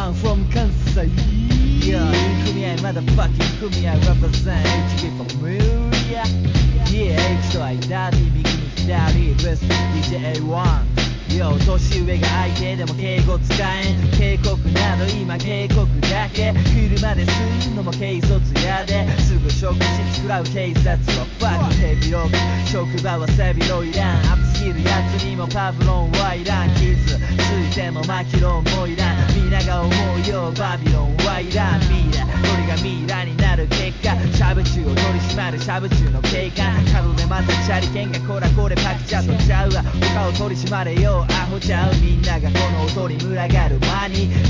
one from 関西 Yeah 組合まだファッキン組合ラッパーさん HG Familia Yeah H と I ダーティー右に左 Best DJ1Yo 年上が相手でも敬語使えん警告など今警告だけ車でするのも軽率やですぐ職質食らう警察はファック手広く職場は背広いらんアップすぎるやつにもパブロンはいらん傷ついてもマキロンもいらん皆が思うよバビロンはいらんミイラこれがミイラになる結果シャブチューを取り締まるシャブチューの警官角でまたチャリケンがこらこれパクチャとちゃうわ他を取り締まれよアホちゃうみんながこの音に群がる間に